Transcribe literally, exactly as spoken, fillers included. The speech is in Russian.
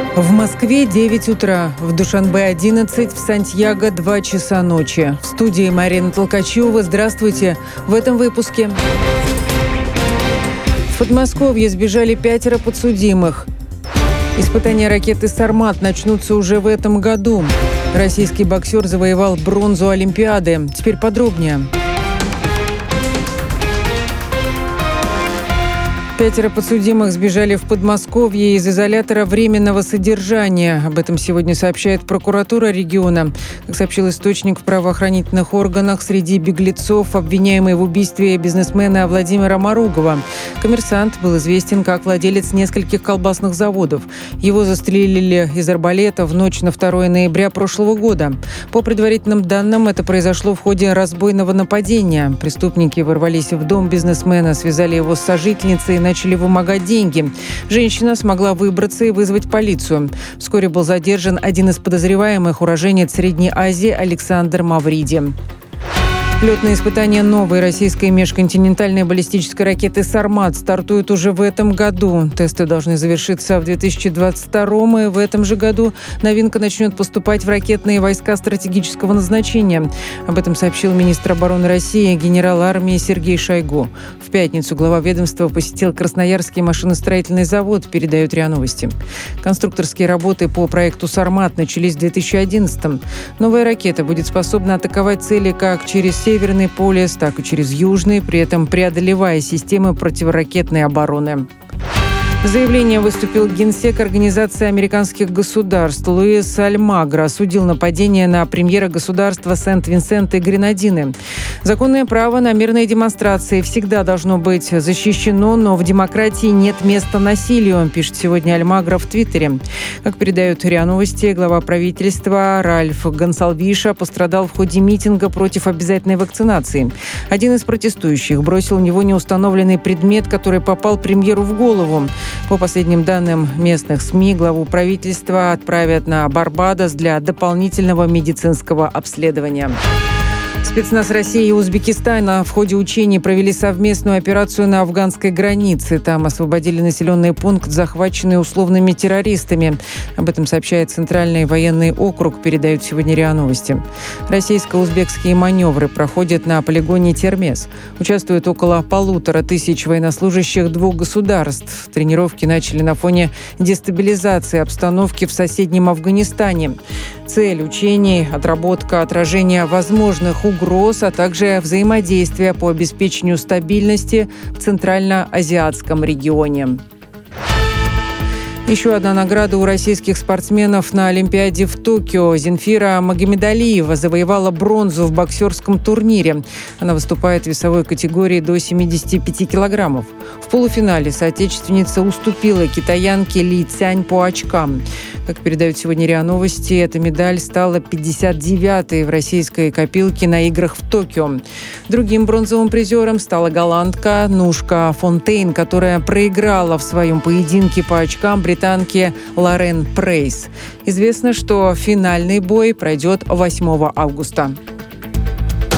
В Москве девять утра, в Душанбе одиннадцать, в Сантьяго два часа ночи. В студии Марина Толкачева. Здравствуйте. В этом выпуске. В Подмосковье сбежали пятеро подсудимых. Испытания ракеты «Сармат» начнутся уже в этом году. Российский боксер завоевал бронзу Олимпиады. Теперь подробнее. Пятеро подсудимых сбежали в Подмосковье из изолятора временного содержания. Об этом сегодня сообщает прокуратура региона. Как сообщил источник в правоохранительных органах, среди беглецов обвиняемый в убийстве бизнесмена Владимира Маругова. Коммерсант был известен как владелец нескольких колбасных заводов. Его застрелили из арбалета в ночь на второе ноября прошлого года. По предварительным данным, это произошло в ходе разбойного нападения. Преступники ворвались в дом бизнесмена, связали его с сожительницей и начали вымогать деньги. Женщина смогла выбраться и вызвать полицию. Вскоре был задержан один из подозреваемых, уроженец Средней Азии Александр Мавриди. Летные испытания новой российской межконтинентальной баллистической ракеты «Сармат» стартуют уже в этом году. Тесты должны завершиться в две тысячи двадцать втором, и в этом же году новинка начнет поступать в ракетные войска стратегического назначения. Об этом сообщил министр обороны России генерал армии Сергей Шойгу. В пятницу глава ведомства посетил Красноярский машиностроительный завод, передают РИА Новости. Конструкторские работы по проекту «Сармат» начались в две тысячи одиннадцатом. Новая ракета будет способна атаковать цели как через Северный полюс, так и через Южный, при этом преодолевая системы противоракетной обороны. С заявлением выступил генсек Организации американских государств Луис Альмагро. Осудил нападение на премьера государства Сент-Винсент и Гренадины. Законное право на мирные демонстрации всегда должно быть защищено, но в демократии нет места насилию, пишет сегодня Альмагро в Твиттере. Как передают РИА Новости, глава правительства Ральф Гонсалвиша пострадал в ходе митинга против обязательной вакцинации. Один из протестующих бросил в него неустановленный предмет, который попал премьеру в голову. По последним данным местных СМИ, главу правительства отправят на Барбадос для дополнительного медицинского обследования. Спецназ России и Узбекистана в ходе учений провели совместную операцию на афганской границе. Там освободили населенный пункт, захваченный условными террористами. Об этом сообщает Центральный военный округ, передают сегодня РИА Новости. Российско-узбекские маневры проходят на полигоне Термез. Участвуют около полутора тысяч военнослужащих двух государств. Тренировки начали на фоне дестабилизации обстановки в соседнем Афганистане. Цель учений – отработка отражения возможных угроз, а также взаимодействия по обеспечению стабильности в Центрально-Азиатском регионе. Еще одна награда у российских спортсменов на Олимпиаде в Токио. Зинфира Магомедалиева завоевала бронзу в боксерском турнире. Она выступает в весовой категории до семидесяти пяти килограммов. В полуфинале соотечественница уступила китаянке Ли Цянь по очкам. Как передают сегодня РИА Новости, эта медаль стала пятьдесят девятой в российской копилке на играх в Токио. Другим бронзовым призером стала голландка Нушка Фонтейн, которая проиграла в своем поединке по очкам британке Лорен Прейс. Известно, что финальный бой пройдет восьмого августа.